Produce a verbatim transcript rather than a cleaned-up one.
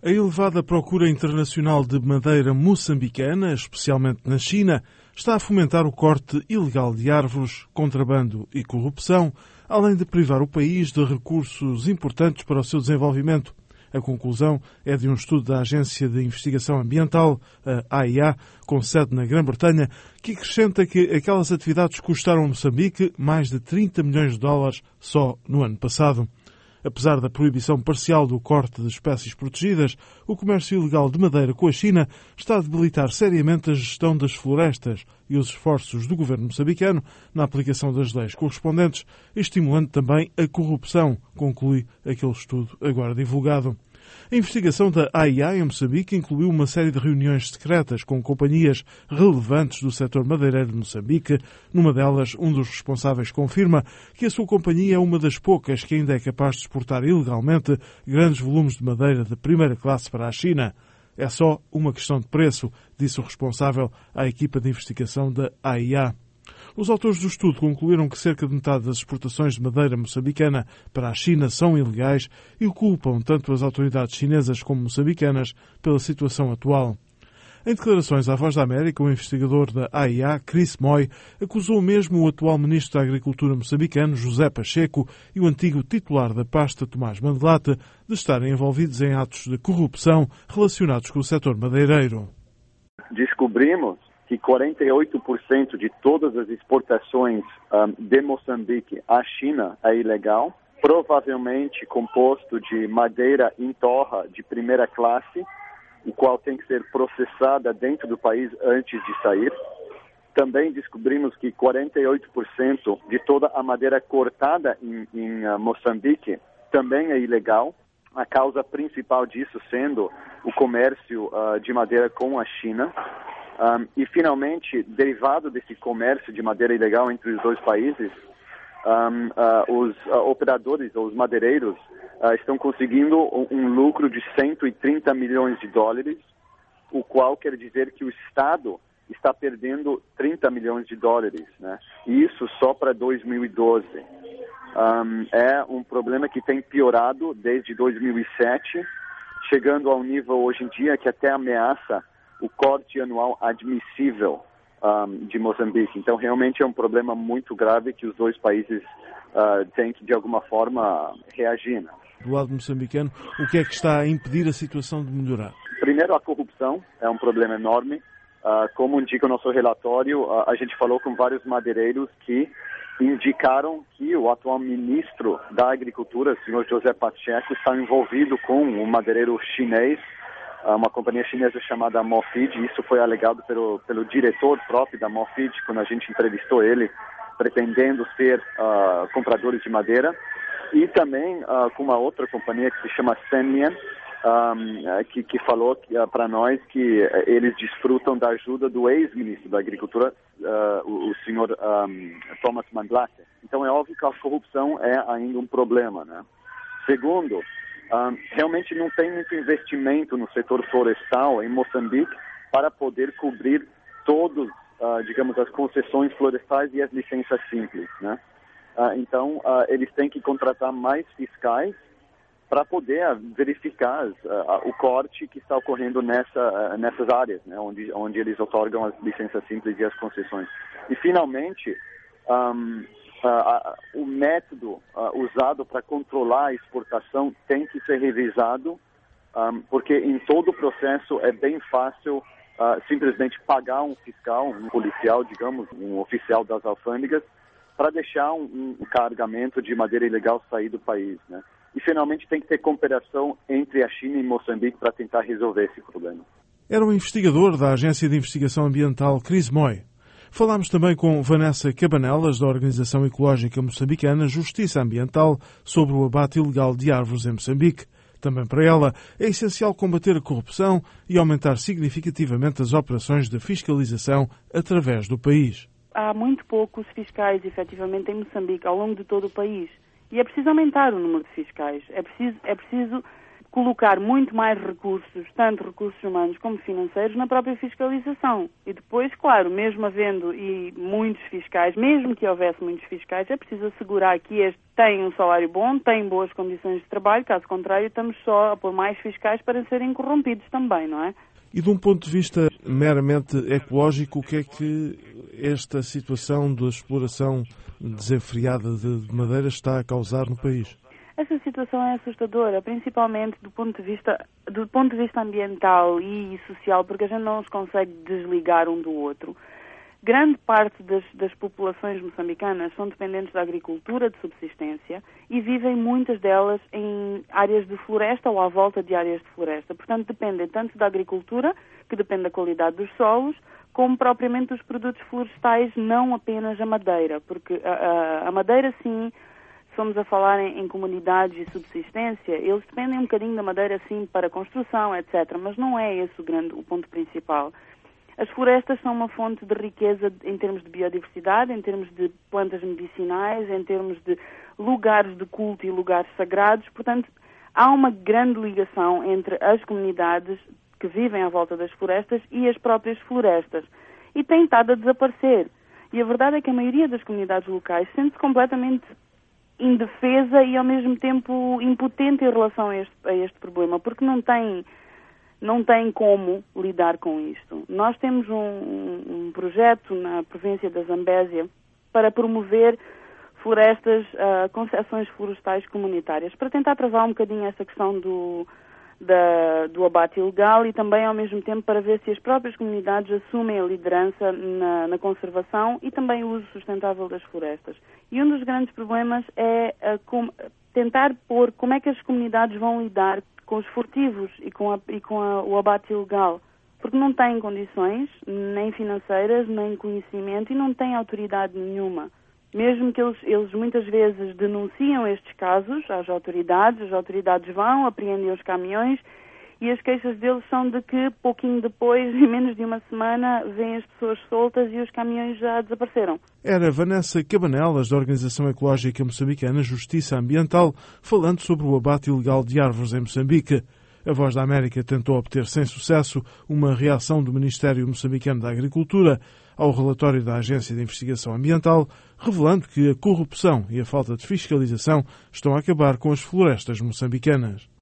A elevada procura internacional de madeira moçambicana, especialmente na China, está a fomentar o corte ilegal de árvores, contrabando e corrupção, além de privar o país de recursos importantes para o seu desenvolvimento. A conclusão é de um estudo da Agência de Investigação Ambiental, a A I A, com sede na Grã-Bretanha, que acrescenta que aquelas atividades custaram a Moçambique mais de trinta milhões de dólares só no ano passado. Apesar da proibição parcial do corte de espécies protegidas, o comércio ilegal de madeira com a China está a debilitar seriamente a gestão das florestas e os esforços do governo moçambicano na aplicação das leis correspondentes, estimulando também a corrupção, conclui aquele estudo agora divulgado. A investigação da A I A em Moçambique incluiu uma série de reuniões secretas com companhias relevantes do setor madeireiro de Moçambique. Numa delas, um dos responsáveis confirma que a sua companhia é uma das poucas que ainda é capaz de exportar ilegalmente grandes volumes de madeira de primeira classe para a China. É só uma questão de preço, disse o responsável à equipa de investigação da A I A. Os autores do estudo concluíram que cerca de metade das exportações de madeira moçambicana para a China são ilegais e culpam tanto as autoridades chinesas como moçambicanas pela situação atual. Em declarações à Voz da América, o investigador da A I A, Chris Moy, acusou mesmo o atual ministro da Agricultura moçambicano, José Pacheco, e o antigo titular da pasta, Tomás Mandelate, de estarem envolvidos em atos de corrupção relacionados com o setor madeireiro. Descobrimos que quarenta e oito por cento de todas as exportações um, de Moçambique à China é ilegal, provavelmente composto de madeira em torra de primeira classe, o qual tem que ser processada dentro do país antes de sair. Também descobrimos que quarenta e oito por cento de toda a madeira cortada em, em uh, Moçambique também é ilegal, a causa principal disso sendo o comércio uh, de madeira com a China. Um, e, finalmente, derivado desse comércio de madeira ilegal entre os dois países, um, uh, os uh, operadores, ou os madeireiros, uh, estão conseguindo um, um lucro de cento e trinta milhões de dólares, o qual quer dizer que o Estado está perdendo trinta milhões de dólares, né? E isso só para dois mil e doze. Um, é um problema que tem piorado desde dois mil e sete, chegando ao nível hoje em dia que até ameaça o corte anual admissível um, de Moçambique. Então, realmente é um problema muito grave que os dois países uh, têm que, de alguma forma, reagir. Né? Do lado moçambicano, o que é que está a impedir a situação de melhorar? Primeiro, a corrupção é um problema enorme. Uh, como indica o nosso relatório, uh, a gente falou com vários madeireiros que indicaram que o atual ministro da Agricultura, o senhor José Pacheco, está envolvido com um madeireiro chinês, uma companhia chinesa chamada Mofid. Isso foi alegado pelo, pelo diretor próprio da Mofid, quando a gente entrevistou ele, pretendendo ser uh, compradores de madeira. E também uh, com uma outra companhia que se chama Senmian, um, que, que falou uh, para nós que uh, eles desfrutam da ajuda do ex-ministro da Agricultura, uh, o, o senhor um, Thomas Mandelate. Então é óbvio que a corrupção é ainda um problema, né? Segundo, Um, realmente não tem muito investimento no setor florestal em Moçambique para poder cobrir todos, uh, digamos, as concessões florestais e as licenças simples, né? Uh, então, uh, eles têm que contratar mais fiscais para poder uh, verificar uh, o corte que está ocorrendo nessa, uh, nessas áreas, né? onde, onde eles otorgam as licenças simples e as concessões. E, finalmente, um, Uh, uh, o método uh, usado para controlar a exportação tem que ser revisado, um, porque em todo o processo é bem fácil uh, simplesmente pagar um fiscal, um policial, digamos, um oficial das alfândegas, para deixar um, um carregamento de madeira ilegal sair do país, né? E finalmente tem que ter cooperação entre a China e Moçambique para tentar resolver esse problema. Era o investigador da Agência de Investigação Ambiental, Chris Moy. Falámos também com Vanessa Cabanelas, da Organização Ecológica Moçambicana Justiça Ambiental, sobre o abate ilegal de árvores em Moçambique. Também para ela é essencial combater a corrupção e aumentar significativamente as operações de fiscalização através do país. Há muito poucos fiscais, efetivamente, em Moçambique, ao longo de todo o país. E é preciso aumentar o número de fiscais. É preciso, é preciso colocar muito mais recursos, tanto recursos humanos como financeiros, na própria fiscalização. E depois, claro, mesmo havendo e muitos fiscais, mesmo que houvesse muitos fiscais, é preciso assegurar que este tem um salário bom, tem boas condições de trabalho, caso contrário, estamos só a pôr mais fiscais para serem corrompidos também, não é? E de um ponto de vista meramente ecológico, o que é que esta situação da exploração desenfreada de madeira está a causar no país? Essa situação é assustadora, principalmente do ponto de vista, do ponto de vista ambiental e social, porque a gente não os consegue desligar um do outro. Grande parte das, das populações moçambicanas são dependentes da agricultura de subsistência e vivem muitas delas em áreas de floresta ou à volta de áreas de floresta. Portanto, dependem tanto da agricultura, que depende da qualidade dos solos, como propriamente dos produtos florestais, não apenas a madeira, porque a, a, a madeira, sim, somos a falar em, em comunidades de subsistência, eles dependem um bocadinho da madeira, sim, para construção, etcétera, mas não é esse o, grande, o ponto principal. As florestas são uma fonte de riqueza em termos de biodiversidade, em termos de plantas medicinais, em termos de lugares de culto e lugares sagrados. Portanto, há uma grande ligação entre as comunidades que vivem à volta das florestas e as próprias florestas. E tem estado a desaparecer. E a verdade é que a maioria das comunidades locais sente-se completamente indefesa e, ao mesmo tempo, impotente em relação a este, a este problema, porque não tem... não tem como lidar com isto. Nós temos um, um projeto na província da Zambésia para promover florestas, uh, concessões florestais comunitárias, para tentar travar um bocadinho essa questão do, da, do abate ilegal e também, ao mesmo tempo, para ver se as próprias comunidades assumem a liderança na, na conservação e também o uso sustentável das florestas. E um dos grandes problemas é uh, com, tentar pôr como é que as comunidades vão lidar com os furtivos e com, a, e com a, o abate ilegal, porque não têm condições, nem financeiras, nem conhecimento e não têm autoridade nenhuma. Mesmo que eles, eles muitas vezes denunciam estes casos às autoridades, as autoridades vão, apreendem os caminhões e as queixas deles são de que pouquinho depois, em menos de uma semana, vêm as pessoas soltas e os caminhões já desapareceram. Era Vanessa Cabanelas, da Organização Ecológica Moçambicana Justiça Ambiental, falando sobre o abate ilegal de árvores em Moçambique. A Voz da América tentou obter sem sucesso uma reação do Ministério Moçambicano da Agricultura ao relatório da Agência de Investigação Ambiental, revelando que a corrupção e a falta de fiscalização estão a acabar com as florestas moçambicanas.